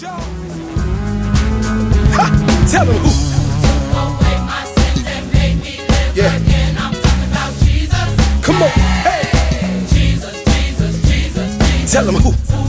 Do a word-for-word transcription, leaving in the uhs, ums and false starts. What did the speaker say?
y'all. Ha! Tell them who. Took away my sins and made me live Yeah. again. I'm talking about Jesus. Come on. Hey. Jesus, Jesus, Jesus, Jesus. Tell them who. Who